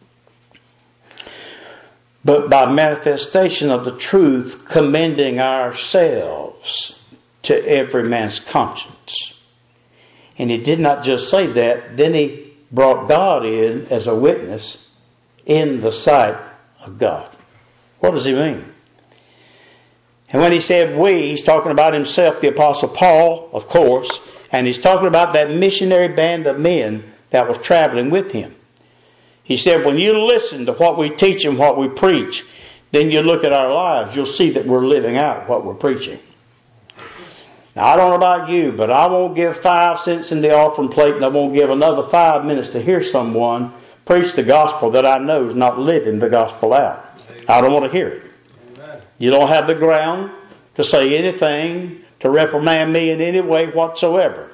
But by manifestation of the truth, commending ourselves to every man's conscience. And he did not just say that, then he brought God in as a witness in the sight of God. What does he mean? And when he said we, he's talking about himself, the Apostle Paul, of course, and he's talking about that missionary band of men that was traveling with him. He said, when you listen to what we teach and what we preach, then you look at our lives, you'll see that we're living out what we're preaching. Now, I don't know about you, but I won't give 5 cents in the offering plate, and I won't give another 5 minutes to hear someone preach the gospel that I know is not living the gospel out. I don't want to hear it. You don't have the ground to say anything to reprimand me in any way whatsoever.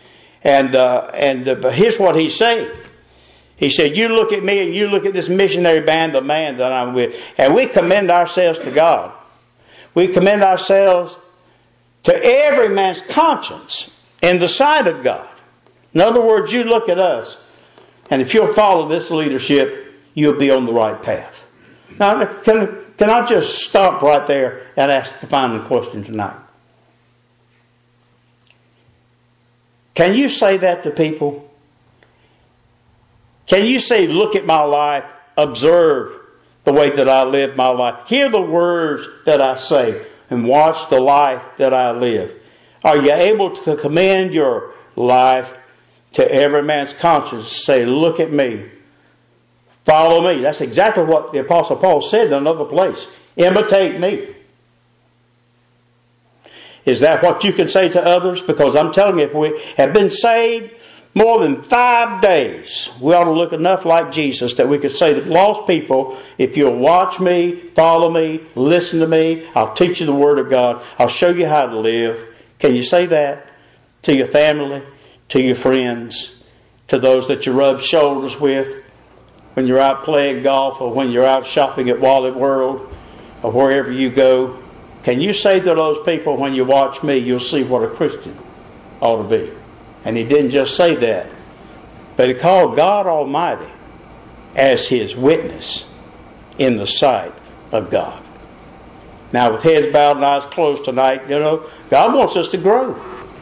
But here's what he's saying. He said, you look at me and you look at this missionary band of man that I'm with, and we commend ourselves to God. We commend ourselves to every man's conscience in the sight of God. In other words, you look at us, and if you'll follow this leadership, you'll be on the right path. Now, can I just stop right there and ask the final question tonight? Can you say that to people? Can you say, look at my life, observe the way that I live my life, hear the words that I say, and watch the life that I live? Are you able to commend your life to every man's conscience? Say, look at me. Follow me. That's exactly what the Apostle Paul said in another place. Imitate me. Is that what you can say to others? Because I'm telling you, if we have been saved more than 5 days, we ought to look enough like Jesus that we could say to lost people, if you'll watch me, follow me, listen to me, I'll teach you the Word of God, I'll show you how to live. Can you say that to your family, to your friends, to those that you rub shoulders with when you're out playing golf or when you're out shopping at Wallet World or wherever you go? Can you say to those people, when you watch me, you'll see what a Christian ought to be? And he didn't just say that, but he called God Almighty as his witness in the sight of God. Now, with heads bowed and eyes closed tonight, God wants us to grow.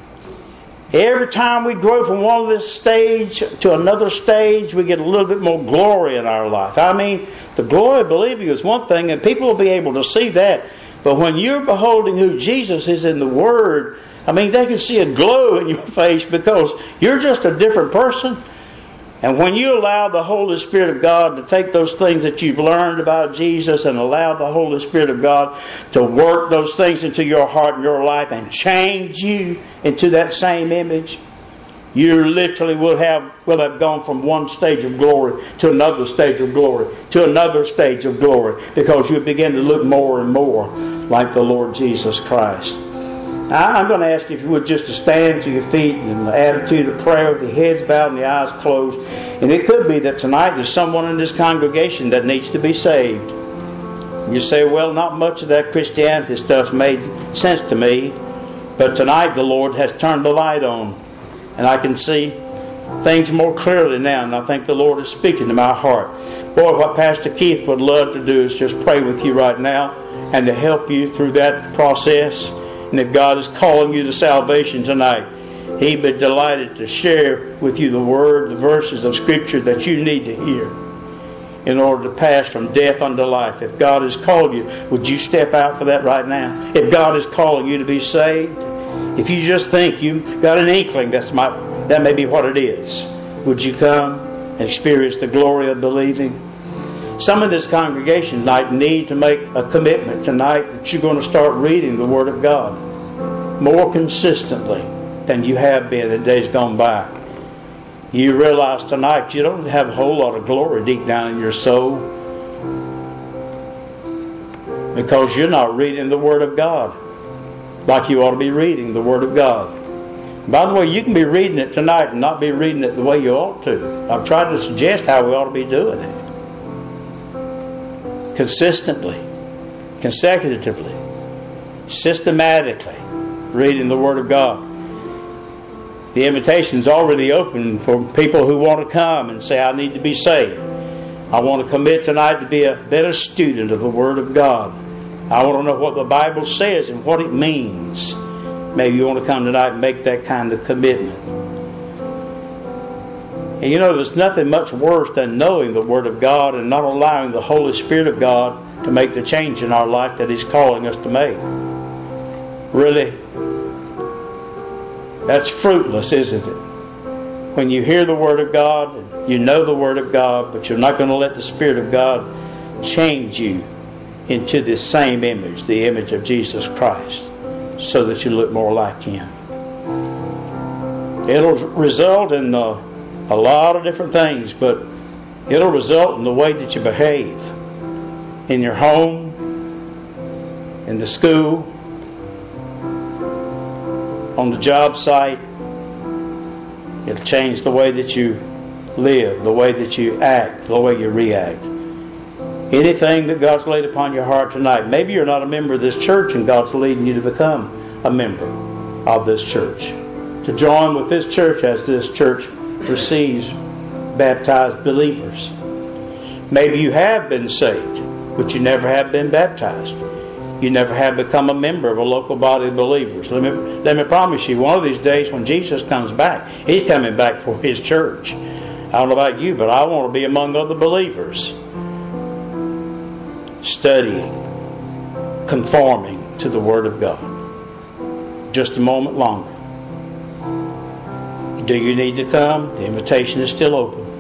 Every time we grow from one of this stage to another stage, we get a little bit more glory in our life. I mean, the glory of believing is one thing, and people will be able to see that. But when you're beholding who Jesus is in the Word, I mean, they can see a glow in your face because you're just a different person. And when you allow the Holy Spirit of God to take those things that you've learned about Jesus and allow the Holy Spirit of God to work those things into your heart and your life and change you into that same image, you literally will have gone from one stage of glory to another stage of glory to another stage of glory, because you begin to look more and more like the Lord Jesus Christ. Now, I'm going to ask you if you would just to stand to your feet in the attitude of prayer with your heads bowed and your eyes closed. And it could be that tonight there's someone in this congregation that needs to be saved. You say, well, not much of that Christianity stuff made sense to me, but tonight the Lord has turned the light on, and I can see things more clearly now, and I think the Lord is speaking to my heart. Boy, what Pastor Keith would love to do is just pray with you right now and to help you through that process. And if God is calling you to salvation tonight, He'd be delighted to share with you the Word, the verses of Scripture that you need to hear in order to pass from death unto life. If God has called you, would you step out for that right now? If God is calling you to be saved, if you just think you've got an inkling that may be what it is, would you come and experience the glory of believing? Some of this congregation tonight need to make a commitment tonight that you're going to start reading the Word of God more consistently than you have been in days gone by. You realize tonight you don't have a whole lot of glory deep down in your soul because you're not reading the Word of God like you ought to be reading the Word of God. By the way, you can be reading it tonight and not be reading it the way you ought to. I've tried to suggest how we ought to be doing it. Consistently, consecutively, systematically reading the Word of God. The invitation is already open for people who want to come and say, I need to be saved. I want to commit tonight to be a better student of the Word of God. I want to know what the Bible says and what it means. Maybe you want to come tonight and make that kind of commitment. And you know, there's nothing much worse than knowing the Word of God and not allowing the Holy Spirit of God to make the change in our life that He's calling us to make. Really, that's fruitless, isn't it? When you hear the Word of God, you know the Word of God, but you're not going to let the Spirit of God change you into this same image, the image of Jesus Christ, so that you look more like Him. It'll result in a lot of different things, but it'll result in the way that you behave in your home, in the school, on the job site. It'll change the way that you live, the way that you act, the way you react. Anything that God's laid upon your heart tonight. Maybe you're not a member of this church and God's leading you to become a member of this church. To join with this church as this church receives baptized believers. Maybe you have been saved, but you never have been baptized. You never have become a member of a local body of believers. Let me promise you, one of these days when Jesus comes back, He's coming back for His church. I don't know about you, but I want to be among other believers, studying, conforming to the Word of God. Just a moment longer. Do you need to come? The invitation is still open.